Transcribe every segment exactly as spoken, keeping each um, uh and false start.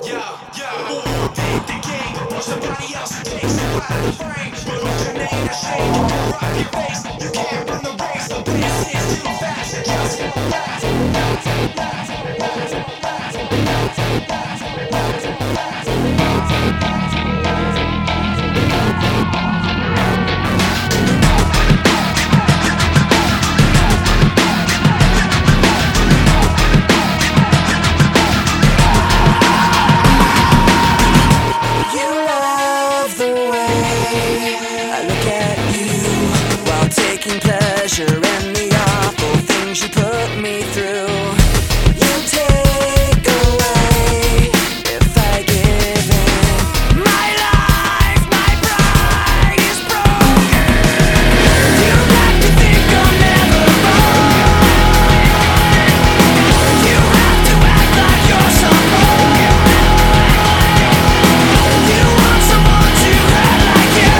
Yeah, yeah. Or take the game before somebody else takes you out of the frame. But what's your name? That shame will rock your face. You can't run the race. The pace is too fast. It just won't last. You love the way I look at you while taking pleasure in the awful things you put me through. You take away if I give in. My life, my pride is broken. You like to think I'll never fall. You have to act like you're someone. You want someone to hurt like you.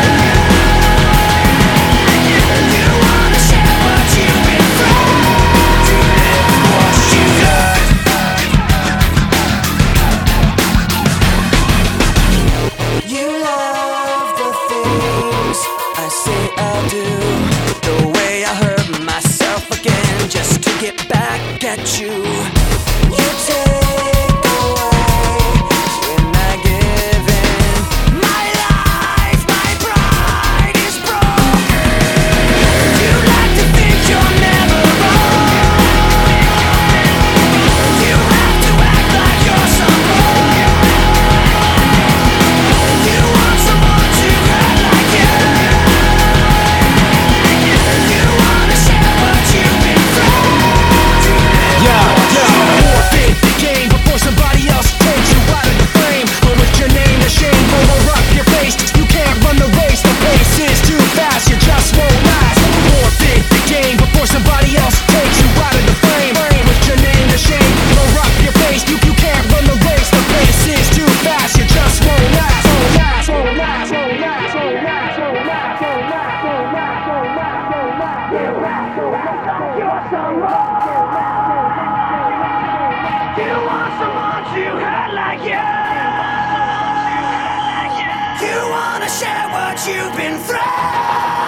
You wanna share what you've been through. To live what you learned. You love the things I say I'll do. The way I hurt myself again just to get back at you. You take away when I give in. My life, my pride is broken. You like to think you're never wrong. You have to act like you're someone. You want someone to hurt like you. You wanna share what you've been through. Yeah, yeah. Forfeit the game before somebody else takes you out of the frame. But with your name, the shame will erupt your face. You can't run the race, the pace is too fast. You just won't last. Forfeit the game before somebody else takes you out of the frame. With your name, the shame will erupt your face. You you can't run the race, the pace is too fast. You just won't last. Won't last. Won't last. Won't last. Won't last. Won't last. Won't last. Won't last. Won't last. Won't last. You have to act like you're someone. You want someone to hurt like you. You wanna share what you've been through.